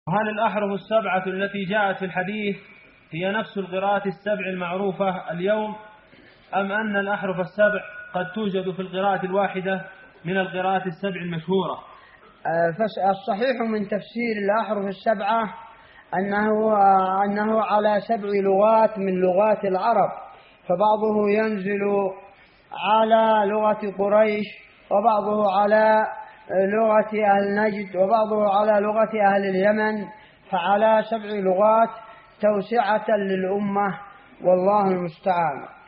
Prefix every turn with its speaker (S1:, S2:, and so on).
S1: وهل الأحرف السبعة التي جاءت في الحديث هي نفس القراءات السبع المعروفة اليوم، أم أن الأحرف السبع قد توجد في القراءة الواحدة من القراءات السبع المشهورة؟
S2: الصحيح من تفسير الأحرف السبعة أنه على 7 لغات من لغات العرب، فبعضه ينزل على لغة قريش، وبعضه على لغة أهل نجد، وبعضه على لغة أهل اليمن، فعلى 7 لغات توسعة للأمة، والله المستعان.